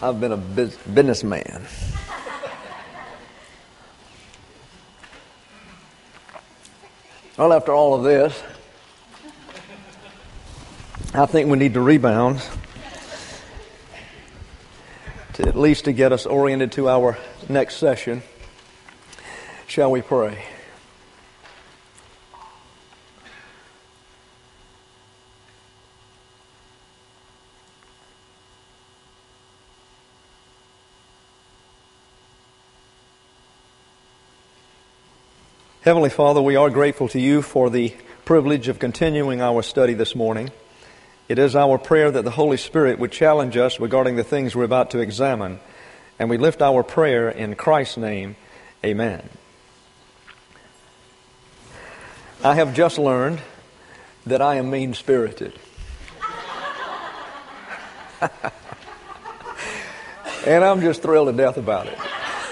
I've been a businessman. Well, after all of this, I think we need to rebound to at least to get us oriented to our next session. Shall we pray? Heavenly Father, we are grateful to you for the privilege of continuing our study this morning. It is our prayer that the Holy Spirit would challenge us regarding the things we're about to examine, and we lift our prayer in Christ's name. Amen. I have just learned that I am mean-spirited. And I'm just thrilled to death about it.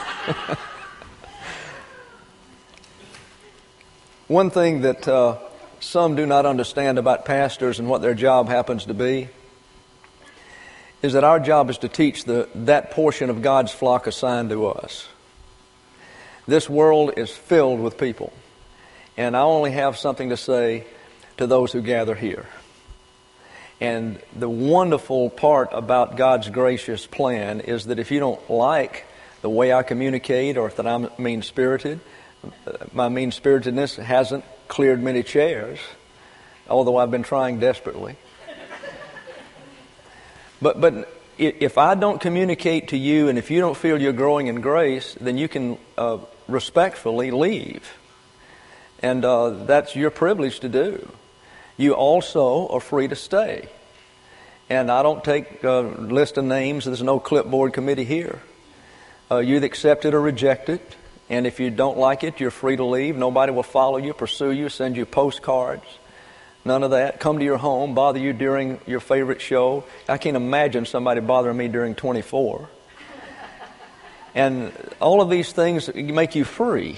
One thing that some do not understand about pastors and what their job happens to be is that our job is to teach that portion of God's flock assigned to us. This world is filled with people, and I only have something to say to those who gather here. And the wonderful part about God's gracious plan is that if you don't like the way I communicate or if that I'm mean-spirited, my mean-spiritedness hasn't cleared many chairs, although I've been trying desperately. But if I don't communicate to you and if you don't feel you're growing in grace, then you can respectfully leave. And that's your privilege to do. You also are free to stay. And I don't take a list of names. There's no clipboard committee here. You either accept it or reject it. And if you don't like it, you're free to leave. Nobody will follow you, pursue you, send you postcards. None of that. Come to your home, bother you during your favorite show. I can't imagine somebody bothering me during 24. And all of these things make you free.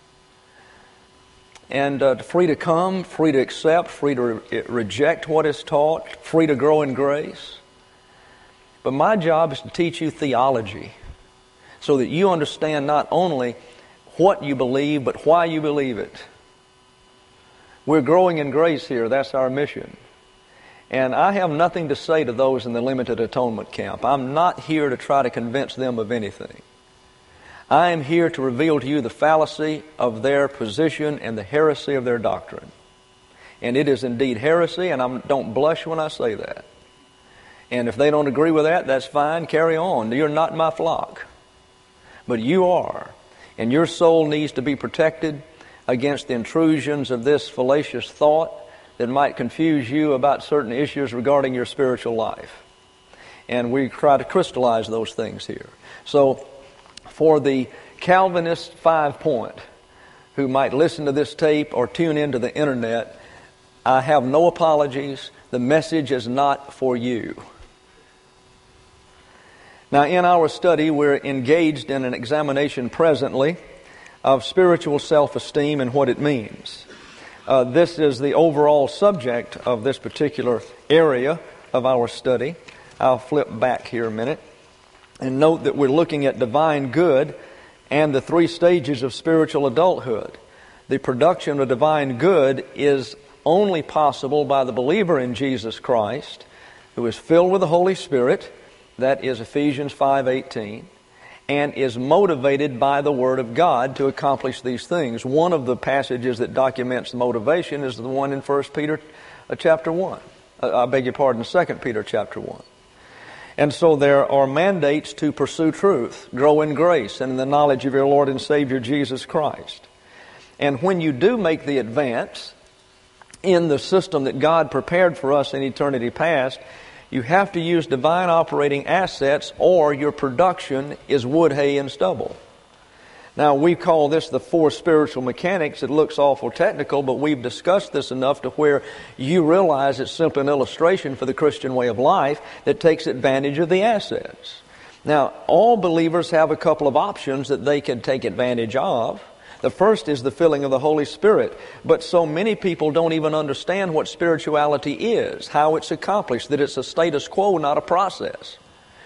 And free to come, free to accept, free to reject what is taught, free to grow in grace. But my job is to teach you theology so that you understand not only what you believe, but why you believe it. We're growing in grace here. That's our mission. And I have nothing to say to those in the limited atonement camp. I'm not here to try to convince them of anything. I am here to reveal to you the fallacy of their position and the heresy of their doctrine. And it is indeed heresy, and I don't blush when I say that. And if they don't agree with that, that's fine. Carry on. You're not my flock. But you are. And your soul needs to be protected against the intrusions of this fallacious thought that might confuse you about certain issues regarding your spiritual life. And we try to crystallize those things here. So, for the Calvinist 5-point who might listen to this tape or tune into the internet, I have no apologies. The message is not for you. Now, in our study, we're engaged in an examination presently of spiritual self-esteem and what it means. This is the overall subject of this particular area of our study. I'll flip back here a minute and note that we're looking at divine good and the 3 stages of spiritual adulthood. The production of divine good is only possible by the believer in Jesus Christ, who is filled with the Holy Spirit. That is Ephesians 5:18, and is motivated by the Word of God to accomplish these things. One of the passages that documents the motivation is the one in 1 Peter chapter 1. 2 Peter chapter 1. And so there are mandates to pursue truth, grow in grace, and in the knowledge of your Lord and Savior Jesus Christ. And when you do make the advance in the system that God prepared for us in eternity past, you have to use divine operating assets or your production is wood, hay, and stubble. Now, we call this the 4 spiritual mechanics. It looks awful technical, but we've discussed this enough to where you realize it's simply an illustration for the Christian way of life that takes advantage of the assets. Now, all believers have a couple of options that they can take advantage of. The first is the filling of the Holy Spirit. But so many people don't even understand what spirituality is, how it's accomplished, that it's a status quo, not a process.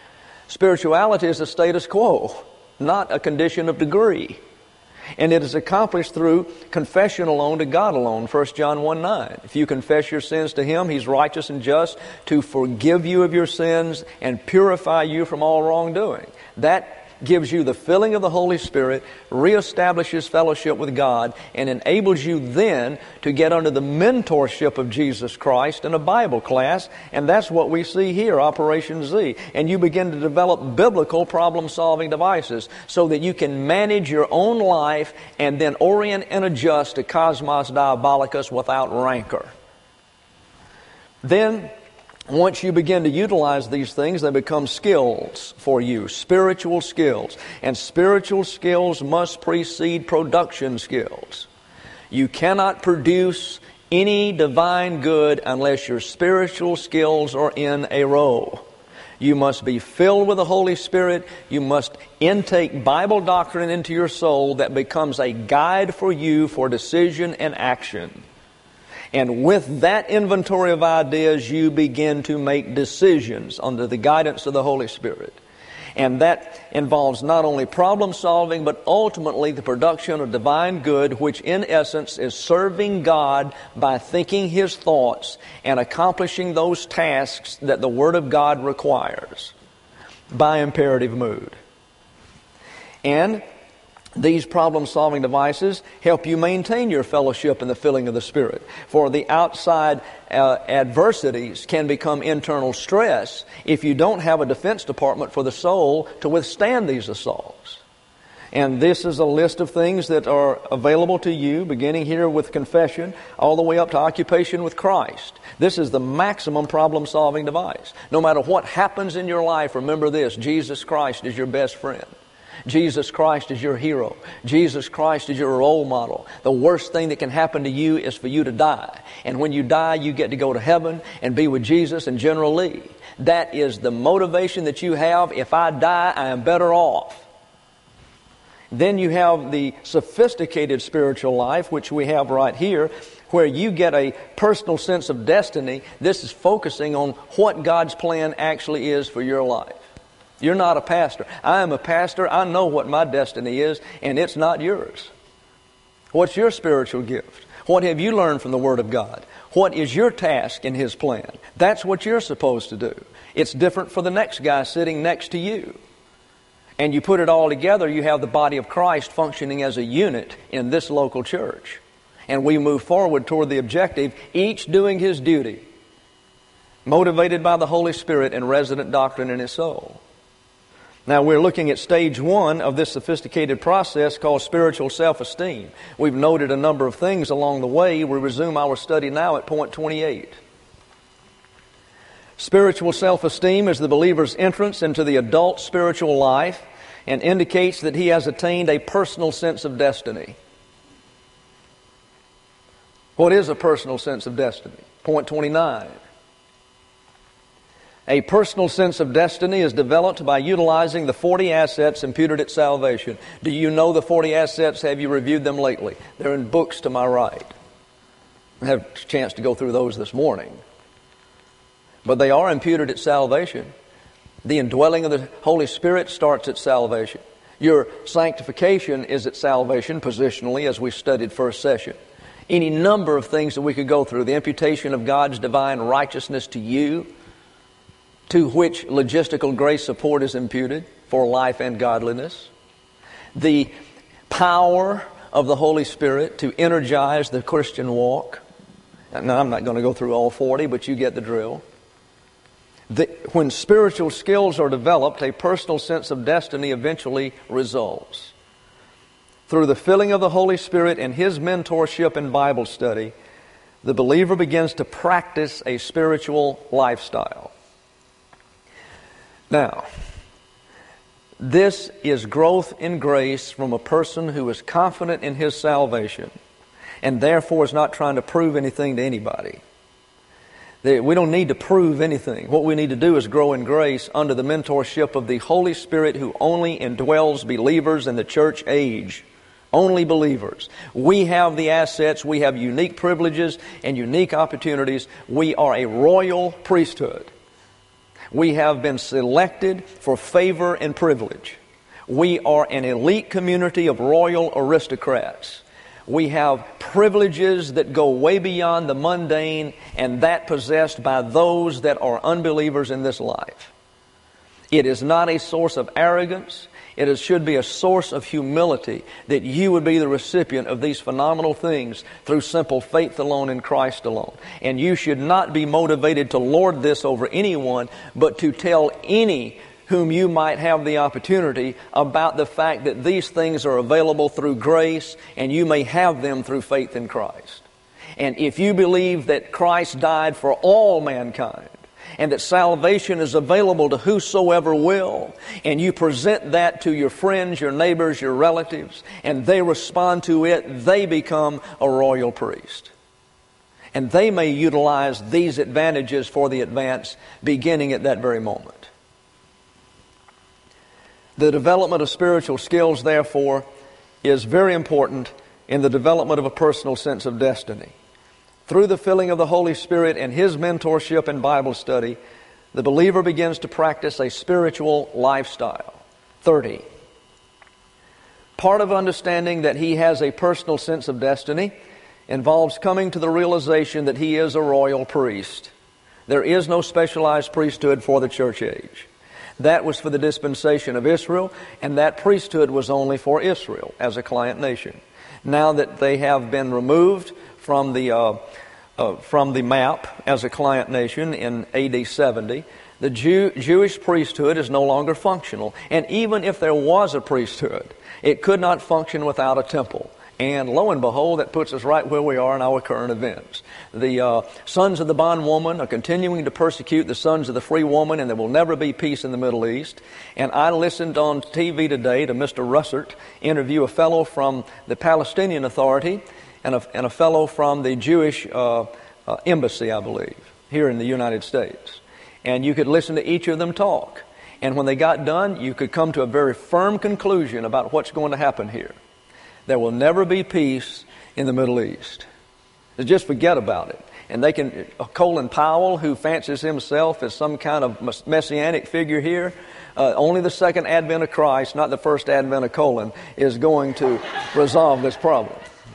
Spirituality is a status quo, not a condition of degree. And it is accomplished through confession alone to God alone, 1 John 1:9. If you confess your sins to Him, He's righteous and just to forgive you of your sins and purify you from all wrongdoing. That gives you the filling of the Holy Spirit, reestablishes fellowship with God, and enables you then to get under the mentorship of Jesus Christ in a Bible class. And that's what we see here, Operation Z. And you begin to develop biblical problem-solving devices so that you can manage your own life and then orient and adjust to Cosmos Diabolicus without rancor. Then, once you begin to utilize these things, they become skills for you, spiritual skills. And spiritual skills must precede production skills. You cannot produce any divine good unless your spiritual skills are in a row. You must be filled with the Holy Spirit. You must intake Bible doctrine into your soul that becomes a guide for you for decision and action. And with that inventory of ideas, you begin to make decisions under the guidance of the Holy Spirit. And that involves not only problem solving, but ultimately the production of divine good, which in essence is serving God by thinking His thoughts and accomplishing those tasks that the Word of God requires by imperative mood. And these problem-solving devices help you maintain your fellowship in the filling of the Spirit. For the outside adversities can become internal stress if you don't have a defense department for the soul to withstand these assaults. And this is a list of things that are available to you, beginning here with confession, all the way up to occupation with Christ. This is the maximum problem-solving device. No matter what happens in your life, remember this: Jesus Christ is your best friend. Jesus Christ is your hero. Jesus Christ is your role model. The worst thing that can happen to you is for you to die. And when you die, you get to go to heaven and be with Jesus and General Lee. That is the motivation that you have. If I die, I am better off. Then you have the sophisticated spiritual life, which we have right here, where you get a personal sense of destiny. This is focusing on what God's plan actually is for your life. You're not a pastor. I am a pastor. I know what my destiny is, and it's not yours. What's your spiritual gift? What have you learned from the Word of God? What is your task in His plan? That's what you're supposed to do. It's different for the next guy sitting next to you. And you put it all together, you have the body of Christ functioning as a unit in this local church. And we move forward toward the objective, each doing his duty, motivated by the Holy Spirit and resident doctrine in his soul. Now we're looking at stage 1 of this sophisticated process called spiritual self-esteem. We've noted a number of things along the way. We resume our study now at point 28. Spiritual self-esteem is the believer's entrance into the adult spiritual life and indicates that he has attained a personal sense of destiny. What is a personal sense of destiny? Point 29. A personal sense of destiny is developed by utilizing the 40 assets imputed at salvation. Do you know the 40 assets? Have you reviewed them lately? They're in books to my right. I had a chance to go through those this morning. But they are imputed at salvation. The indwelling of the Holy Spirit starts at salvation. Your sanctification is at salvation positionally, as we studied first session. Any number of things that we could go through. The imputation of God's divine righteousness to you, to which logistical grace support is imputed for life and godliness. The power of the Holy Spirit to energize the Christian walk. Now, I'm not going to go through all 40, but you get the drill. When spiritual skills are developed, a personal sense of destiny eventually results. Through the filling of the Holy Spirit and His mentorship in Bible study, the believer begins to practice a spiritual lifestyle. Now, this is growth in grace from a person who is confident in his salvation and therefore is not trying to prove anything to anybody. We don't need to prove anything. What we need to do is grow in grace under the mentorship of the Holy Spirit who only indwells believers in the church age. Only believers. We have the assets, we have unique privileges and unique opportunities. We are a royal priesthood. We have been selected for favor and privilege. We are an elite community of royal aristocrats. We have privileges that go way beyond the mundane and that possessed by those that are unbelievers in this life. It is not a source of arrogance. Should be a source of humility that you would be the recipient of these phenomenal things through simple faith alone in Christ alone. And you should not be motivated to lord this over anyone, but to tell any whom you might have the opportunity about the fact that these things are available through grace and you may have them through faith in Christ. And if you believe that Christ died for all mankind and that salvation is available to whosoever will, and you present that to your friends, your neighbors, your relatives, and they respond to it, they become a royal priest. And they may utilize these advantages for the advance beginning at that very moment. The development of spiritual skills, therefore, is very important in the development of a personal sense of destiny. Through the filling of the Holy Spirit and His mentorship and Bible study, the believer begins to practice a spiritual lifestyle. 30. Part of understanding that he has a personal sense of destiny involves coming to the realization that he is a royal priest. There is no specialized priesthood for the church age. That was for the dispensation of Israel, and that priesthood was only for Israel as a client nation. Now that they have been removed from the map as a client nation in AD 70, the Jewish priesthood is no longer functional. And even if there was a priesthood, it could not function without a temple. And lo and behold, that puts us right where we are in our current events. The sons of the bondwoman are continuing to persecute the sons of the free woman, and there will never be peace in the Middle East. And I listened on TV today to Mr. Russert interview a fellow from the Palestinian Authority and a fellow from the Jewish embassy, I believe, here in the United States. And you could listen to each of them talk. And when they got done, you could come to a very firm conclusion about what's going to happen here. There will never be peace in the Middle East. Just forget about it. And they can, Colin Powell, who fancies himself as some kind of messianic figure here, only the second advent of Christ, not the first advent of Colin, is going to resolve this problem.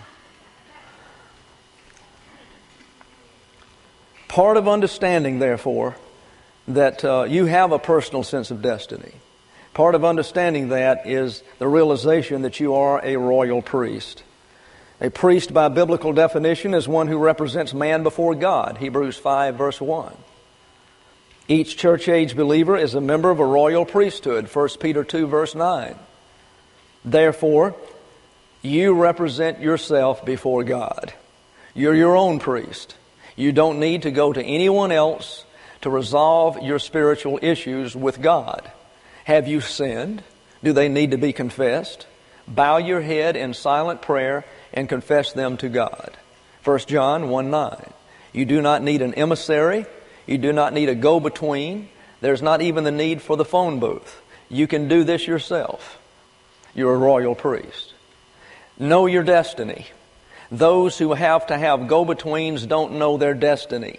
Part of understanding, therefore, that you have a personal sense of destiny. Part of understanding that is the realization that you are a royal priest. A priest, by biblical definition, is one who represents man before God. Hebrews 5, verse 1. Each church-age believer is a member of a royal priesthood. 1 Peter 2, verse 9. Therefore, you represent yourself before God. You're your own priest. You don't need to go to anyone else to resolve your spiritual issues with God. Have you sinned? Do they need to be confessed? Bow your head in silent prayer and confess them to God. 1 John 1:9. You do not need an emissary. You do not need a go-between. There's not even the need for the phone booth. You can do this yourself. You're a royal priest. Know your destiny. Those who have to have go-betweens don't know their destiny,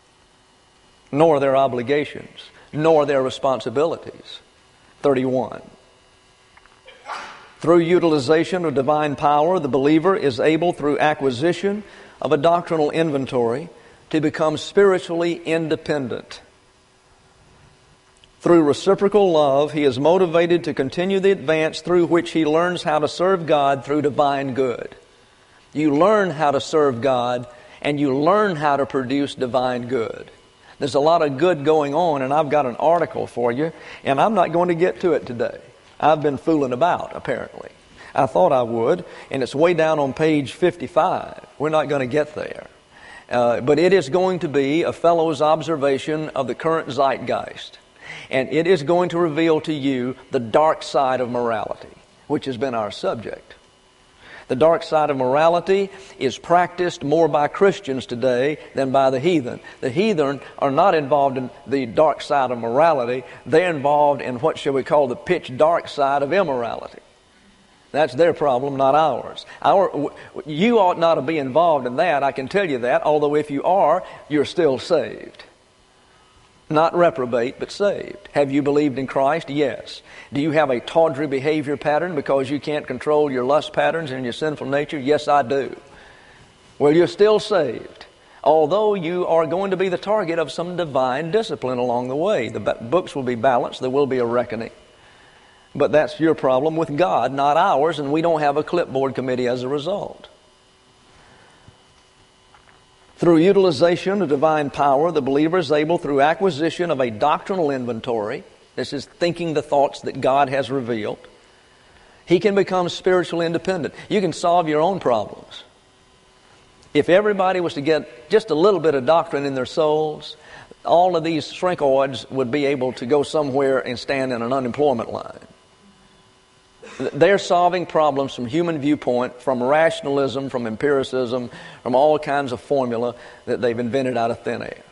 nor their obligations, nor their responsibilities. 31. Through utilization of divine power, the believer is able, through acquisition of a doctrinal inventory, to become spiritually independent. Through reciprocal love, he is motivated to continue the advance through which he learns how to serve God through divine good. You learn how to serve God, and you learn how to produce divine good. There's a lot of good going on, and I've got an article for you, and I'm not going to get to it today. I've been fooling about, apparently. I thought I would, and it's way down on page 55. We're not going to get there. But it is going to be a fellow's observation of the current zeitgeist. And it is going to reveal to you the dark side of morality, which has been our subject. The dark side of morality is practiced more by Christians today than by the heathen. The heathen are not involved in the dark side of morality. They're involved in what shall we call the pitch dark side of immorality. That's their problem, not ours. You ought not to be involved in that, I can tell you that, although if you are, you're still saved. Not reprobate, but saved. Have you believed in Christ? Yes. Do you have a tawdry behavior pattern because you can't control your lust patterns and your sinful nature? Yes, I do. Well, you're still saved, although you are going to be the target of some divine discipline along the way. The books will be balanced. There will be a reckoning. But that's your problem with God, not ours, and we don't have a clipboard committee as a result. Through utilization of divine power, the believer is able, through acquisition of a doctrinal inventory, this is thinking the thoughts that God has revealed, he can become spiritually independent. You can solve your own problems. If everybody was to get just a little bit of doctrine in their souls, all of these shrinkoids would be able to go somewhere and stand in an unemployment line. They're solving problems from human viewpoint, from rationalism, from empiricism, from all kinds of formula that they've invented out of thin air.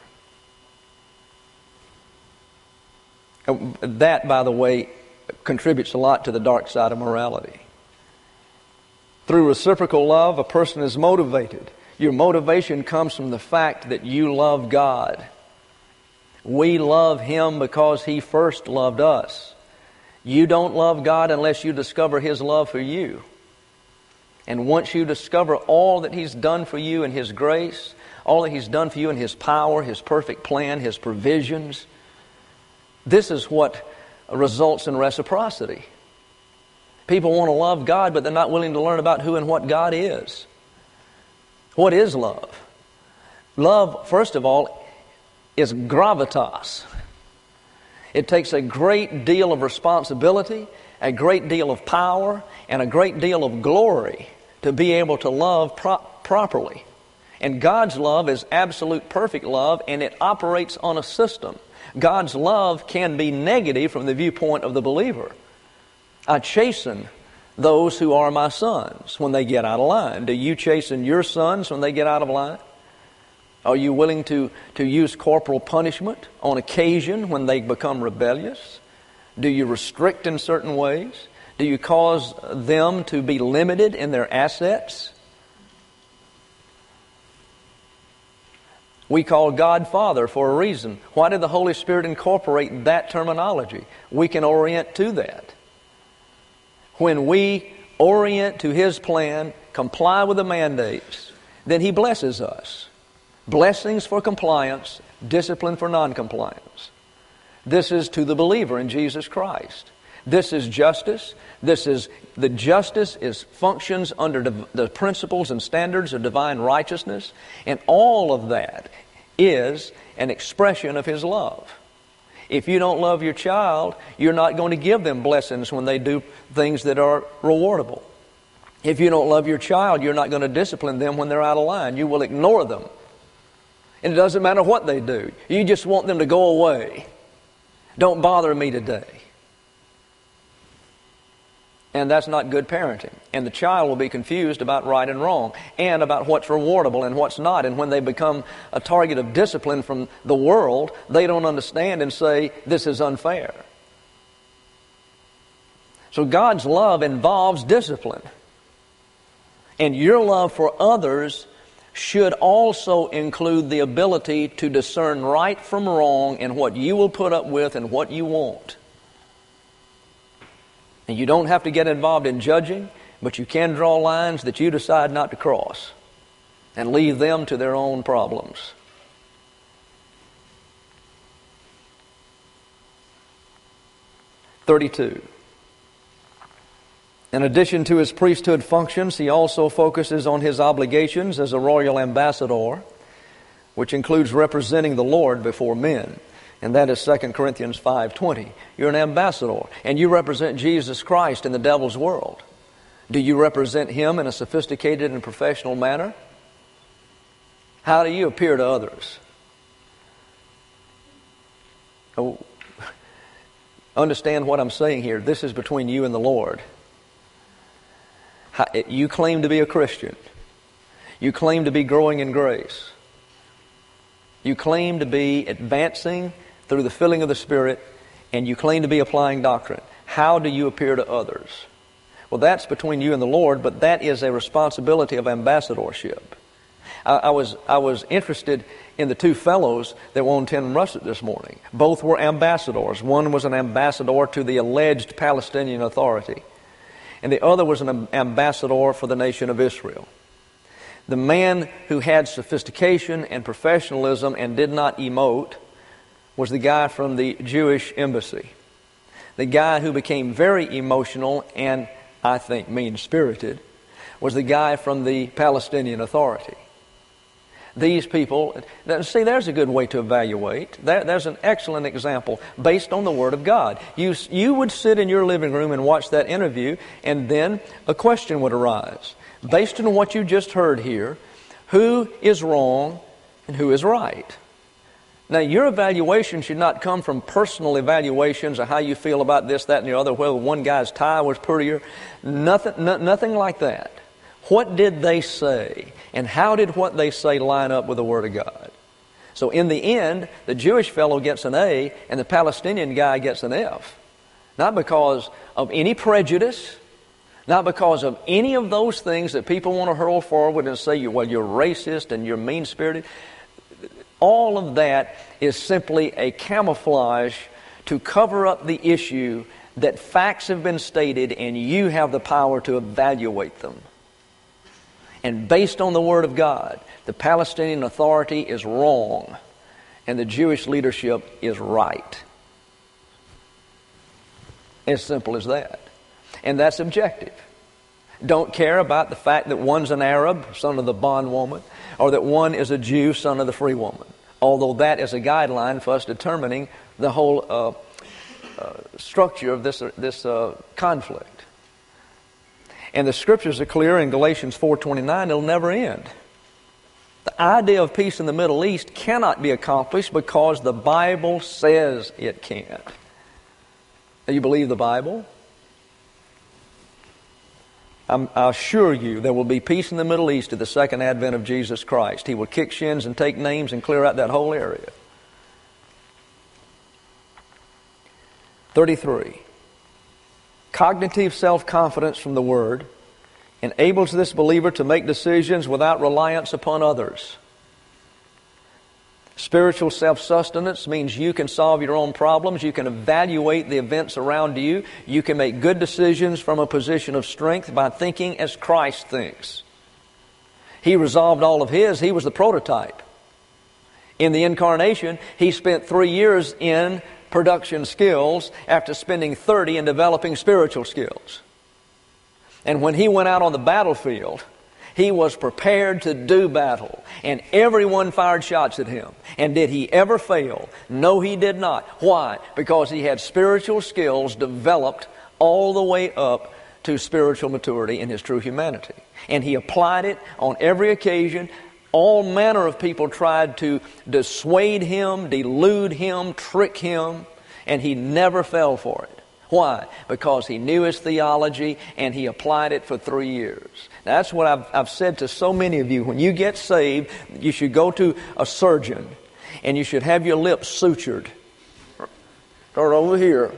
That, by the way, contributes a lot to the dark side of morality. Through reciprocal love, a person is motivated. Your motivation comes from the fact that you love God. We love Him because He first loved us. You don't love God unless you discover His love for you. And once you discover all that He's done for you in His grace, all that He's done for you in His power, His perfect plan, His provisions, this is what results in reciprocity. People want to love God, but they're not willing to learn about who and what God is. What is love? Love, first of all, is gravitas. It takes a great deal of responsibility, a great deal of power, and a great deal of glory to be able to love properly. And God's love is absolute perfect love, and it operates on a system. God's love can be negative from the viewpoint of the believer. I chasten those who are my sons when they get out of line. Do you chasten your sons when they get out of line? Are you willing to use corporal punishment on occasion when they become rebellious? Do you restrict in certain ways? Do you cause them to be limited in their assets? We call God Father for a reason. Why did the Holy Spirit incorporate that terminology? We can orient to that. When we orient to His plan, comply with the mandates, then He blesses us. Blessings for compliance, discipline for non-compliance. This is to the believer in Jesus Christ. This is justice. The justice functions under the principles and standards of divine righteousness, and all of that is an expression of His love. If you don't love your child, you're not going to give them blessings when they do things that are rewardable. If you don't love your child, you're not going to discipline them when they're out of line. You will ignore them. And it doesn't matter what they do. You just want them to go away. Don't bother me today. And that's not good parenting. And the child will be confused about right and wrong, and about what's rewardable and what's not. And when they become a target of discipline from the world, they don't understand and say, this is unfair. So God's love involves discipline. And your love for others should also include the ability to discern right from wrong and what you will put up with and what you won't. And you don't have to get involved in judging, but you can draw lines that you decide not to cross and leave them to their own problems. (32) In addition to his priesthood functions, he also focuses on his obligations as a royal ambassador, which includes representing the Lord before men. And that is 2 Corinthians 5:20. You're an ambassador, and you represent Jesus Christ in the devil's world. Do you represent Him in a sophisticated and professional manner? How do you appear to others? Oh, understand what I'm saying here. This is between you and the Lord. You claim to be a Christian. You claim to be growing in grace. You claim to be advancing through the filling of the Spirit, and you claim to be applying doctrine. How do you appear to others? Well, that's between you and the Lord, but that is a responsibility of ambassadorship. I was interested in the two fellows that were on Tim Russet this morning. Both were ambassadors. One was an ambassador to the alleged Palestinian Authority, and the other was an ambassador for the nation of Israel. The man who had sophistication and professionalism and did not emote was the guy from the Jewish embassy. The guy who became very emotional and, I think, mean-spirited was the guy from the Palestinian Authority. These people, see, there's a good way to evaluate. There's an excellent example based on the Word of God. You would sit in your living room and watch that interview, and then a question would arise. Based on what you just heard here, who is wrong and who is right? Now, your evaluation should not come from personal evaluations of how you feel about this, that, and the other, whether one guy's tie was prettier. Nothing like that. What did they say? And how did what they say line up with the Word of God? So in the end, the Jewish fellow gets an A and the Palestinian guy gets an F. Not because of any prejudice, not because of any of those things that people want to hurl forward and say, well, you're racist and you're mean-spirited. All of that is simply a camouflage to cover up the issue that facts have been stated and you have the power to evaluate them. And based on the Word of God, the Palestinian Authority is wrong and the Jewish leadership is right. As simple as that. And that's objective. Don't care about the fact that one's an Arab, son of the bondwoman, or that one is a Jew, son of the free woman. Although that is a guideline for us determining the whole structure of this conflict. And the Scriptures are clear in Galatians 4:29, it'll never end. The idea of peace in the Middle East cannot be accomplished because the Bible says it can't. Do you believe the Bible? I assure you there will be peace in the Middle East at the second advent of Jesus Christ. He will kick shins and take names and clear out that whole area. 33. Cognitive self-confidence from the Word enables this believer to make decisions without reliance upon others. Spiritual self-sustenance means you can solve your own problems. You can evaluate the events around you. You can make good decisions from a position of strength by thinking as Christ thinks. He resolved all of his. He was the prototype. In the incarnation, he spent 3 years in production skills after spending 30 in developing spiritual skills. And when he went out on the battlefield, he was prepared to do battle, and everyone fired shots at him. And did he ever fail? No, he did not. Why? Because he had spiritual skills developed all the way up to spiritual maturity in his true humanity. And he applied it on every occasion. All manner of people tried to dissuade him, delude him, trick him, and he never fell for it. Why? Because he knew his theology and he applied it for 3 years. Now, that's what I've said to so many of you. When you get saved, you should go to a surgeon and you should have your lips sutured. Start over here.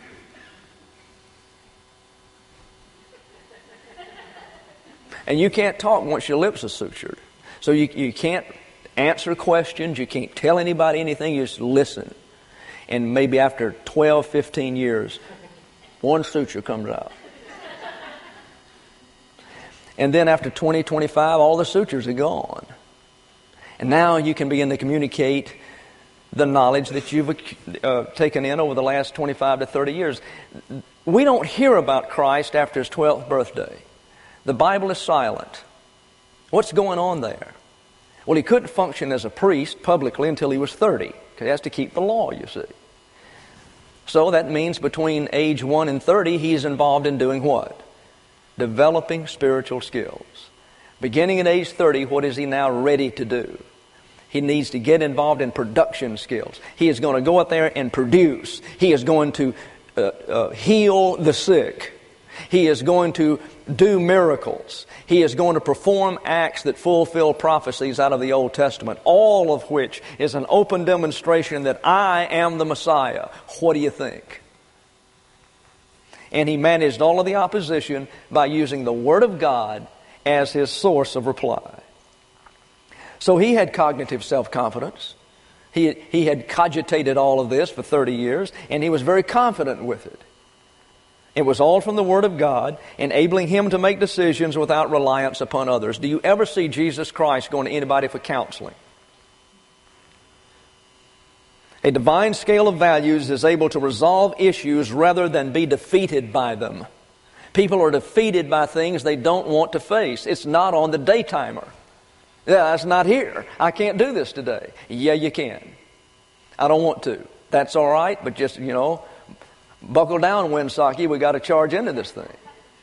And you can't talk once your lips are sutured. So you can't answer questions, you can't tell anybody anything, you just listen. And maybe after 12, 15 years, one suture comes out. And then after 20, 25, all the sutures are gone. And now you can begin to communicate the knowledge that you've taken in over the last 25 to 30 years. We don't hear about Christ after his 12th birthday. The Bible is silent. What's going on there? Well, he couldn't function as a priest publicly until he was 30, because he has to keep the law, you see. So that means between age 1 and 30, he's involved in doing what? Developing spiritual skills. Beginning at age 30, what is he now ready to do? He needs to get involved in production skills. He is going to go out there and produce. He is going to heal the sick. He is going to do miracles. He is going to perform acts that fulfill prophecies out of the Old Testament, all of which is an open demonstration that I am the Messiah. What do you think? And he managed all of the opposition by using the Word of God as his source of reply. So he had cognitive self-confidence. He had cogitated all of this for 30 years, and he was very confident with it. It was all from the Word of God, enabling him to make decisions without reliance upon others. Do you ever see Jesus Christ going to anybody for counseling? A divine scale of values is able to resolve issues rather than be defeated by them. People are defeated by things they don't want to face. It's not on the day timer. Yeah, it's not here. I can't do this today. Yeah, you can. I don't want to. That's all right, but just, buckle down, Winsocki. We got to charge into this thing.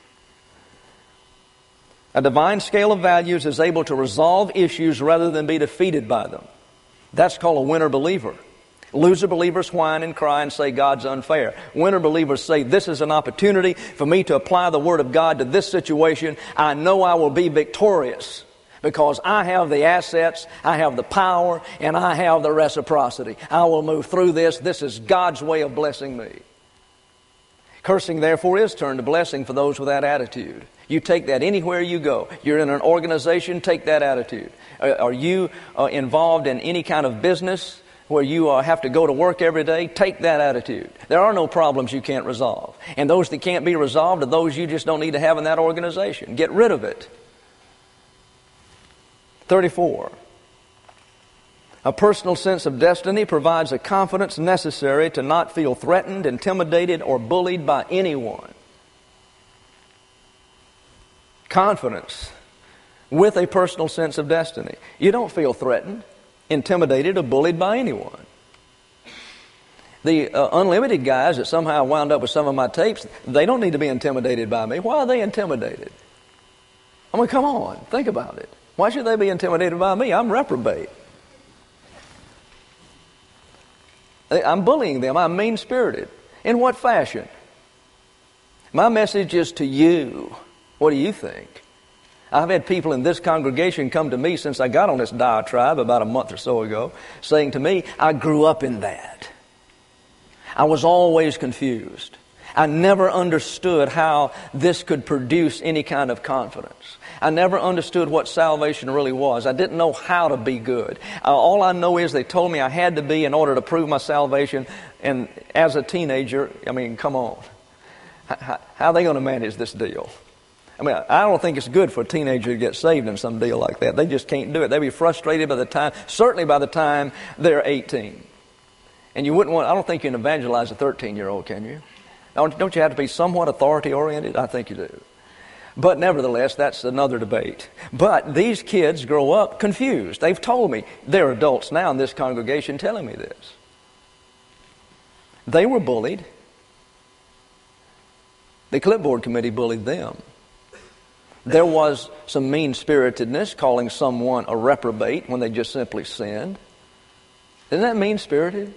A divine scale of values is able to resolve issues rather than be defeated by them. That's called a winner believer. Loser believers whine and cry and say God's unfair. Winner believers say, this is an opportunity for me to apply the Word of God to this situation. I know I will be victorious because I have the assets, I have the power, and I have the reciprocity. I will move through this. This is God's way of blessing me. Cursing, therefore, is turned to blessing for those with that attitude. You take that anywhere you go. You're in an organization, take that attitude. Are you involved in any kind of business where you have to go to work every day? Take that attitude. There are no problems you can't resolve. And those that can't be resolved are those you just don't need to have in that organization. Get rid of it. 34. A personal sense of destiny provides a confidence necessary to not feel threatened, intimidated, or bullied by anyone. Confidence with a personal sense of destiny. You don't feel threatened, intimidated, or bullied by anyone. The unlimited guys that somehow wound up with some of my tapes, they don't need to be intimidated by me. Why are they intimidated? I mean, come on, think about it. Why should they be intimidated by me? I'm reprobate. I'm bullying them. I'm mean-spirited. In what fashion? My message is to you. What do you think? I've had people in this congregation come to me since I got on this diatribe about a month or so ago, saying to me, I grew up in that. I was always confused. I never understood how this could produce any kind of confidence. I never understood what salvation really was. I didn't know how to be good. All I know is they told me I had to be in order to prove my salvation. And as a teenager, I mean, come on. How are they going to manage this deal? I mean, I don't think it's good for a teenager to get saved in some deal like that. They just can't do it. They'll be frustrated certainly by the time they're 18. And you wouldn't want, I don't think you can evangelize a 13-year-old, can you? Don't you have to be somewhat authority-oriented? I think you do. But nevertheless, that's another debate. But these kids grow up confused. They've told me, they're adults now in this congregation telling me this. They were bullied. The clipboard committee bullied them. There was some mean-spiritedness, calling someone a reprobate when they just simply sinned. Isn't that mean-spirited?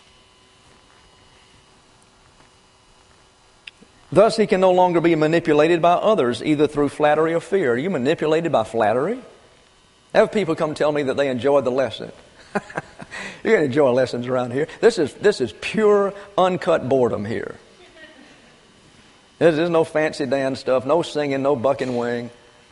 Thus, he can no longer be manipulated by others, either through flattery or fear. Are you manipulated by flattery? I have people come tell me that they enjoyed the lesson. You're going to enjoy lessons around here. This is pure, uncut boredom here. There's no fancy dance stuff, no singing, no buck and wing.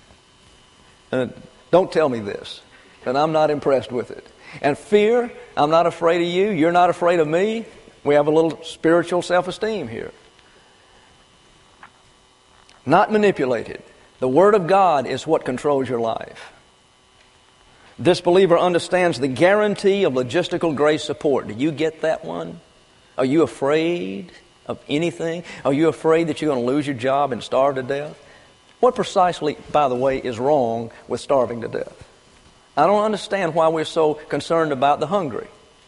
Don't tell me this, and I'm not impressed with it. And fear, I'm not afraid of you. You're not afraid of me. We have a little spiritual self-esteem here. Not manipulated. The Word of God is what controls your life. This believer understands the guarantee of logistical grace support. Do you get that one? Are you afraid of anything? Are you afraid that you're going to lose your job and starve to death? What precisely, by the way, is wrong with starving to death? I don't understand why we're so concerned about the hungry.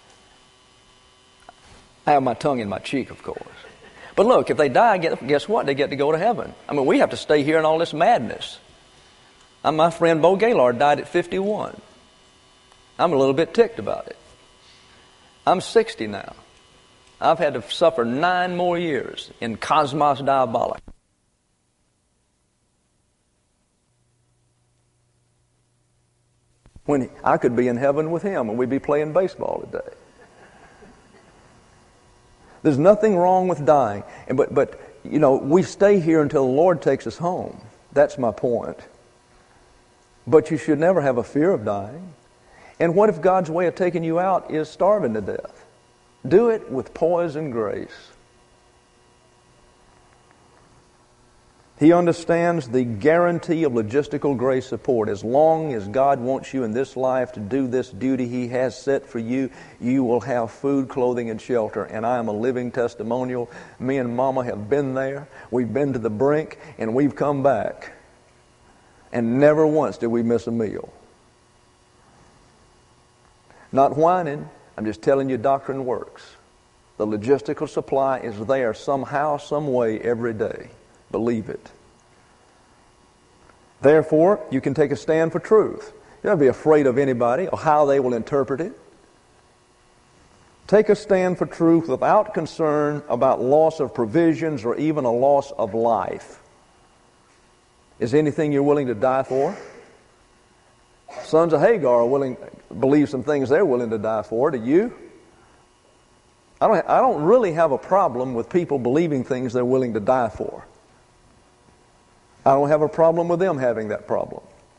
I have my tongue in my cheek, of course. But look, if they die, guess what? They get to go to heaven. I mean, we have to stay here in all this madness. My friend Bo Gaylord died at 51. I'm a little bit ticked about it. I'm 60 now. I've had to suffer 9 more years in cosmos diabolic. When I could be in heaven with him and we'd be playing baseball today. There's nothing wrong with dying. But we stay here until the Lord takes us home. That's my point. But you should never have a fear of dying. And what if God's way of taking you out is starving to death? Do it with poise and grace. He understands the guarantee of logistical grace support. As long as God wants you in this life to do this duty He has set for you, you will have food, clothing, and shelter. And I am a living testimonial. Me and Mama have been there. We've been to the brink, and we've come back. And never once did we miss a meal. Not whining. I'm just telling you doctrine works. The logistical supply is there somehow, some way, every day. Believe it. Therefore, you can take a stand for truth. You don't be afraid of anybody or how they will interpret it. Take a stand for truth without concern about loss of provisions or even a loss of life. Is anything you're willing to die for? Sons of Hagar believe some things they're willing to die for. Do you? I don't really have a problem with people believing things they're willing to die for. I don't have a problem with them having that problem.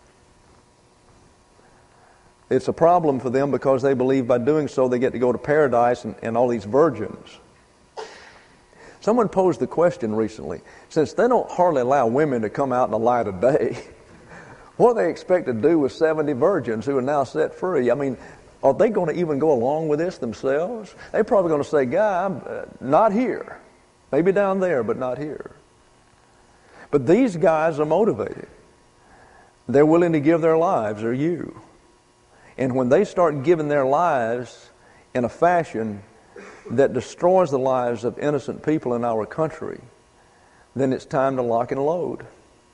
It's a problem for them because they believe by doing so they get to go to paradise and all these virgins. Someone posed the question recently, since they don't hardly allow women to come out in the light of day, what do they expect to do with 70 virgins who are now set free? I mean, are they going to even go along with this themselves? They're probably going to say, "Guy, I'm not here. Maybe down there, but not here." But these guys are motivated. They're willing to give their lives, or you. And when they start giving their lives in a fashion that destroys the lives of innocent people in our country, then it's time to lock and load.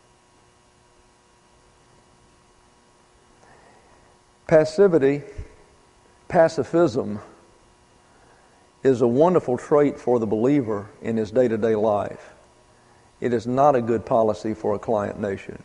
Pacifism is a wonderful trait for the believer in his day-to-day life. It is not a good policy for a client nation.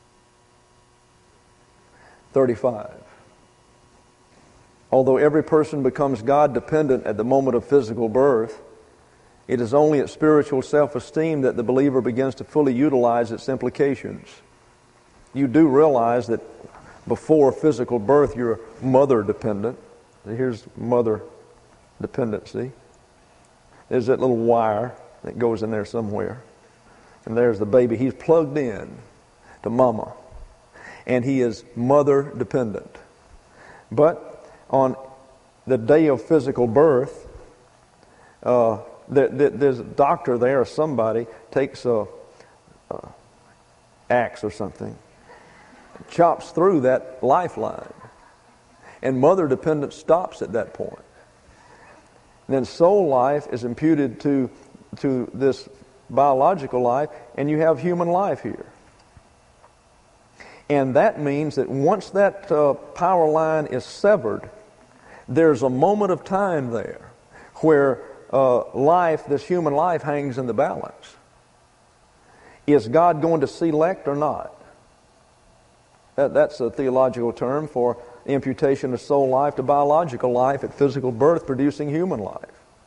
35. Although every person becomes God-dependent at the moment of physical birth, it is only at spiritual self-esteem that the believer begins to fully utilize its implications. You do realize that before physical birth, you're mother-dependent. Here's mother dependency. There's that little wire that goes in there somewhere. And there's the baby. He's plugged in to Mama. And he is mother-dependent. But on the day of physical birth, there's a doctor there or somebody takes a axe or something, chops through that lifeline. And mother dependence stops at that point. And then soul life is imputed to this biological life, and you have human life here. And that means that once that power line is severed, there's a moment of time there where life, this human life, hangs in the balance. Is God going to select or not? That's a theological term for the imputation of soul life to biological life at physical birth producing human life.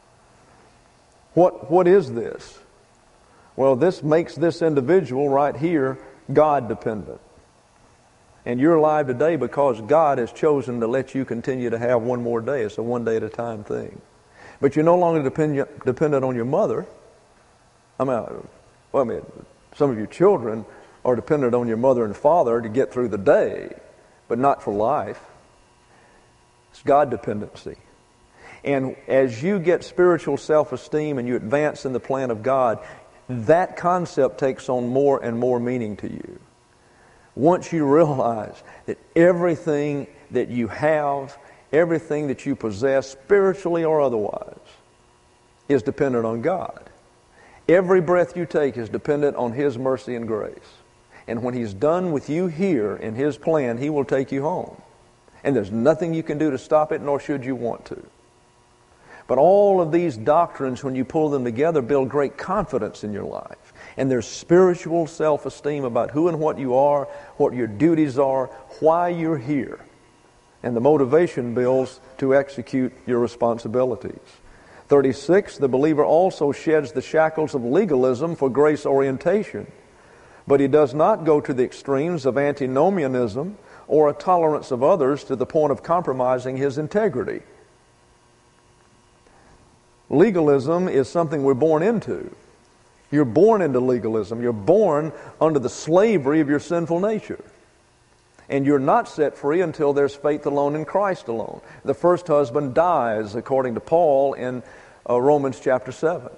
What is this? Well, this makes this individual right here God-dependent. And you're alive today because God has chosen to let you continue to have one more day. It's a one-day-at-a-time thing. But you're no longer dependent on your mother. I mean, some of your children are dependent on your mother and father to get through the day, but not for life. It's God dependency. And as you get spiritual self-esteem and you advance in the plan of God, that concept takes on more and more meaning to you. Once you realize that everything that you have, everything that you possess, spiritually or otherwise, is dependent on God. Every breath you take is dependent on His mercy and grace. And when He's done with you here in His plan, He will take you home. And there's nothing you can do to stop it, nor should you want to. But all of these doctrines, when you pull them together, build great confidence in your life. And there's spiritual self-esteem about who and what you are, what your duties are, why you're here. And the motivation builds to execute your responsibilities. 36, the believer also sheds the shackles of legalism for grace orientation. But he does not go to the extremes of antinomianism or a tolerance of others to the point of compromising his integrity. Legalism is something we're born into. You're born into legalism. You're born under the slavery of your sinful nature. And you're not set free until there's faith alone in Christ alone. The first husband dies, according to Paul in Romans chapter 7.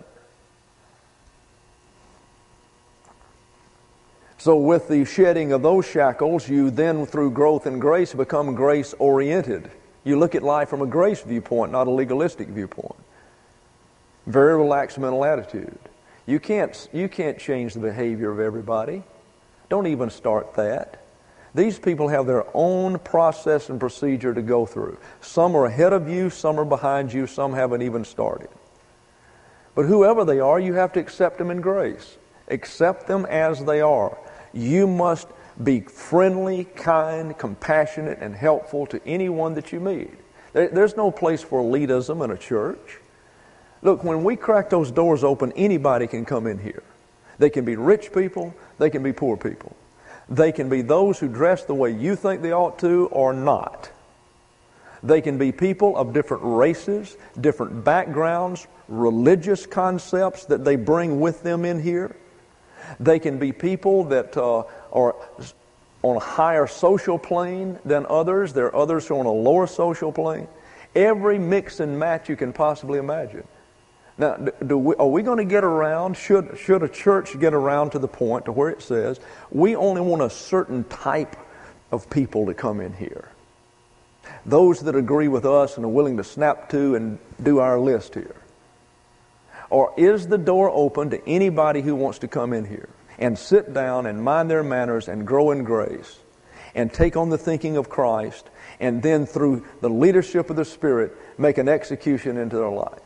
So with the shedding of those shackles, you then, through growth in grace, become grace-oriented. You look at life from a grace viewpoint, not a legalistic viewpoint. Very relaxed mental attitude. You can't change the behavior of everybody. Don't even start that. These people have their own process and procedure to go through. Some are ahead of you, some are behind you, some haven't even started. But whoever they are, you have to accept them in grace. Accept them as they are. You must be friendly, kind, compassionate, and helpful to anyone that you meet. There's no place for elitism in a church. Look, when we crack those doors open, anybody can come in here. They can be rich people, they can be poor people. They can be those who dress the way you think they ought to or not. They can be people of different races, different backgrounds, religious concepts that they bring with them in here. They can be people that are on a higher social plane than others. There are others who are on a lower social plane. Every mix and match you can possibly imagine. Now, are we going to get around, should a church get around to the point to where it says, we only want a certain type of people to come in here? Those that agree with us and are willing to snap to and do our list here. Or is the door open to anybody who wants to come in here and sit down and mind their manners and grow in grace and take on the thinking of Christ and then through the leadership of the Spirit make an execution into their life?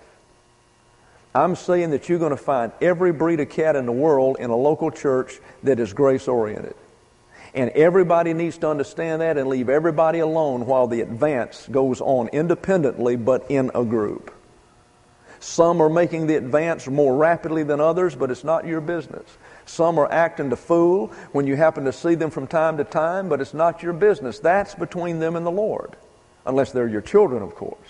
I'm saying that you're going to find every breed of cat in the world in a local church that is grace-oriented. And everybody needs to understand that and leave everybody alone while the advance goes on independently but in a group. Some are making the advance more rapidly than others, but it's not your business. Some are acting the fool when you happen to see them from time to time, but it's not your business. That's between them and the Lord, unless they're your children, of course.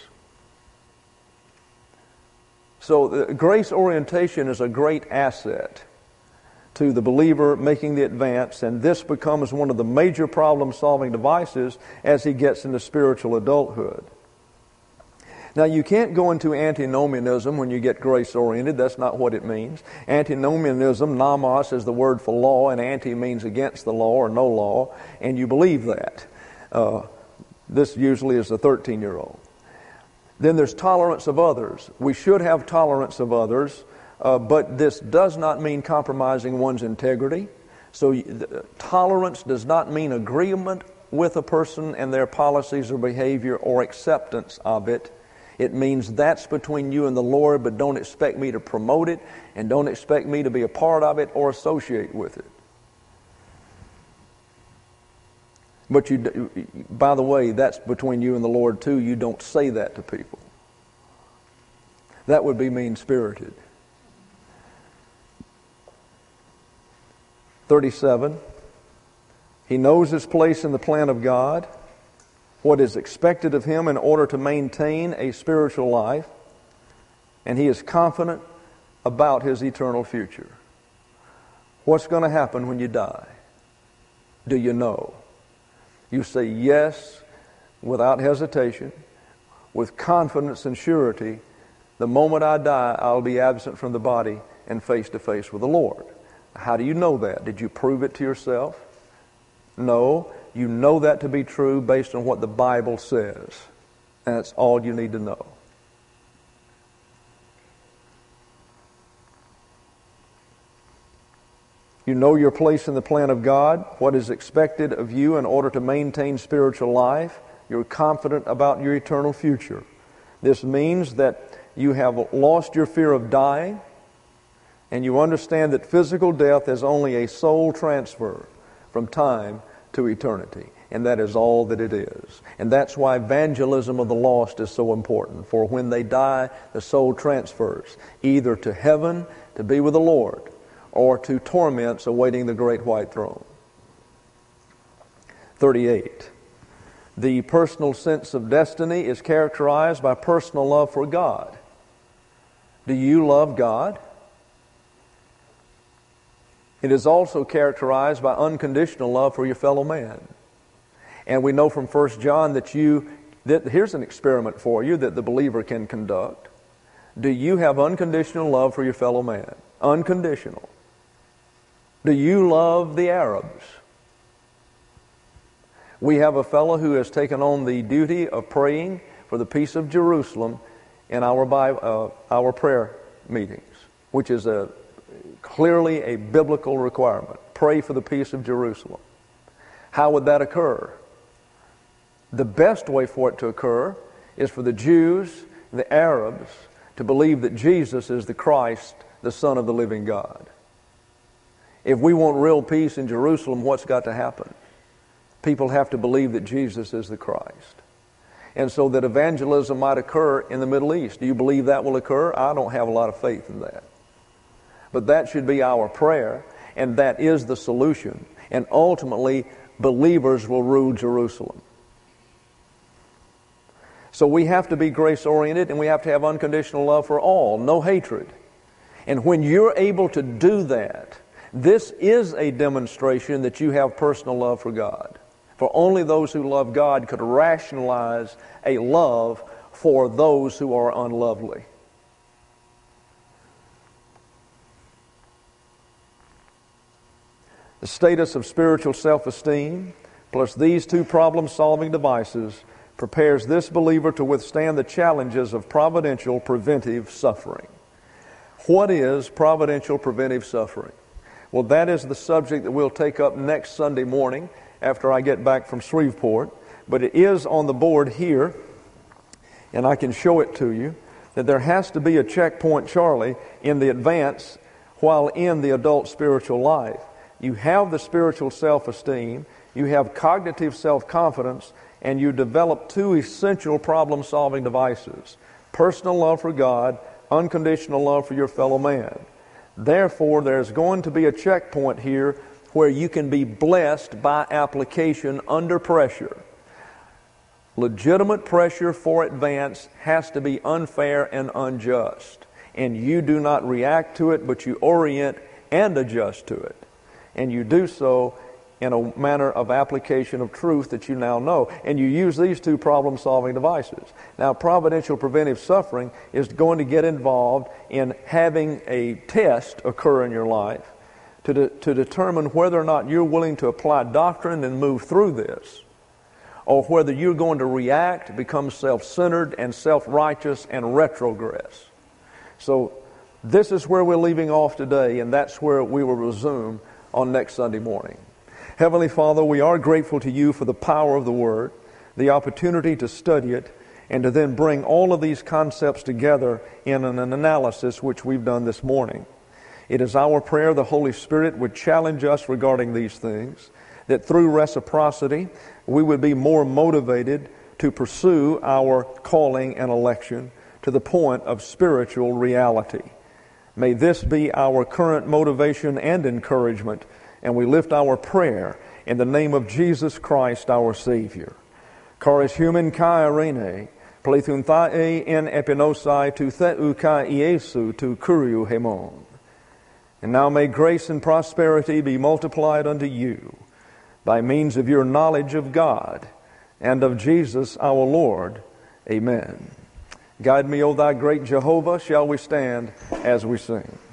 So grace orientation is a great asset to the believer making the advance, and this becomes one of the major problem-solving devices as he gets into spiritual adulthood. Now, you can't go into antinomianism when you get grace-oriented. That's not what it means. Antinomianism, nomos, is the word for law, and anti means against the law or no law, and you believe that. This usually is a 13-year-old. Then there's tolerance of others. We should have tolerance of others, but this does not mean compromising one's integrity. So tolerance does not mean agreement with a person and their policies or behavior or acceptance of it. It means that's between you and the Lord, but don't expect me to promote it and don't expect me to be a part of it or associate with it. But by the way, that's between you and the Lord too. You don't say that to people. That would be mean-spirited. 37. He knows his place in the plan of God, what is expected of him in order to maintain a spiritual life, and he is confident about his eternal future. What's going to happen when you die? Do you know? You say yes without hesitation, with confidence and surety. The moment I die, I'll be absent from the body and face to face with the Lord. How do you know that? Did you prove it to yourself? No. You know that to be true based on what the Bible says. And that's all you need to know. You know your place in the plan of God, what is expected of you in order to maintain spiritual life. You're confident about your eternal future. This means that you have lost your fear of dying, and you understand that physical death is only a soul transfer from time to eternity. And that is all that it is. And that's why evangelism of the lost is so important. For when they die, the soul transfers either to heaven to be with the Lord, or to torments awaiting the great white throne. 38. The personal sense of destiny is characterized by personal love for God. Do you love God? It is also characterized by unconditional love for your fellow man. And we know from 1 John that here's an experiment for you that the believer can conduct. Do you have unconditional love for your fellow man? Unconditional. Do you love the Arabs? We have a fellow who has taken on the duty of praying for the peace of Jerusalem in our prayer meetings, which is clearly a biblical requirement. Pray for the peace of Jerusalem. How would that occur? The best way for it to occur is for the Jews, the Arabs, to believe that Jesus is the Christ, the Son of the living God. If we want real peace in Jerusalem, what's got to happen? People have to believe that Jesus is the Christ. And so that evangelism might occur in the Middle East. Do you believe that will occur? I don't have a lot of faith in that. But that should be our prayer, and that is the solution. And ultimately, believers will rule Jerusalem. So we have to be grace-oriented, and we have to have unconditional love for all, no hatred. And when you're able to do that, this is a demonstration that you have personal love for God. For only those who love God could rationalize a love for those who are unlovely. The status of spiritual self-esteem plus these two problem-solving devices prepares this believer to withstand the challenges of providential preventive suffering. What is providential preventive suffering? Well, that is the subject that we'll take up next Sunday morning after I get back from Shreveport. But it is on the board here, and I can show it to you, that there has to be a checkpoint, Charlie, in the advance while in the adult spiritual life. You have the spiritual self-esteem, you have cognitive self-confidence, and you develop two essential problem-solving devices: personal love for God, unconditional love for your fellow man. Therefore, there's going to be a checkpoint here where you can be blessed by application under pressure. Legitimate pressure for advance has to be unfair and unjust. And you do not react to it, but you orient and adjust to it. And you do so in a manner of application of truth that you now know. And you use these two problem-solving devices. Now, providential preventive suffering is going to get involved in having a test occur in your life to determine whether or not you're willing to apply doctrine and move through this, or whether you're going to react, become self-centered and self-righteous and retrogress. So this is where we're leaving off today, and that's where we will resume on next Sunday morning. Heavenly Father, we are grateful to you for the power of the Word, the opportunity to study it, and to then bring all of these concepts together in an analysis which we've done this morning. It is our prayer the Holy Spirit would challenge us regarding these things, that through reciprocity we would be more motivated to pursue our calling and election to the point of spiritual reality. May this be our current motivation and encouragement, and we lift our prayer in the name of Jesus Christ, our Savior. Charis human kai arene, plethun thae en epinosai tu theu kai Iesu tu kuriu hemon. And now may grace and prosperity be multiplied unto you by means of your knowledge of God and of Jesus our Lord. Amen. Guide me, O thy great Jehovah. Shall we stand as we sing?